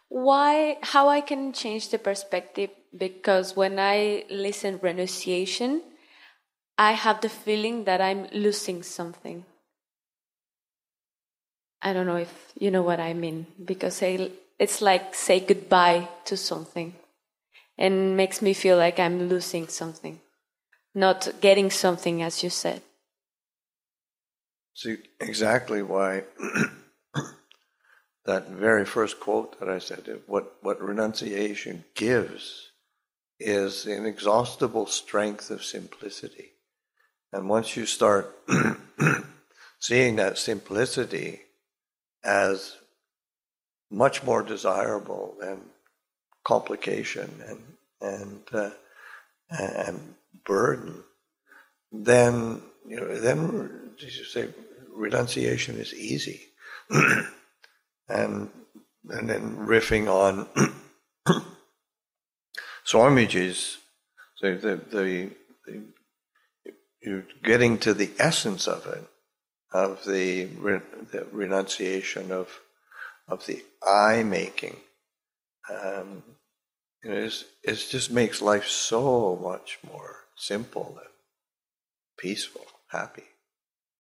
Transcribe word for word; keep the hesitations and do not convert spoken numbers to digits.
Why? How I can change the perspective? Because when I listen renunciation, I have the feeling that I'm losing something. I don't know if you know what I mean, because I, it's like say goodbye to something, and makes me feel like I'm losing something, not getting something, as you said. See, exactly why that very first quote that I said, what, what renunciation gives is the inexhaustible strength of simplicity. And once you start seeing that simplicity as much more desirable than complication and and uh, and burden, then you know then as you say, renunciation is easy. and and then riffing on Swamiji's, so the, the the you're getting to the essence of it, of the, the renunciation of of the I making. Um, you know, it's, it just makes life so much more simple and peaceful, happy.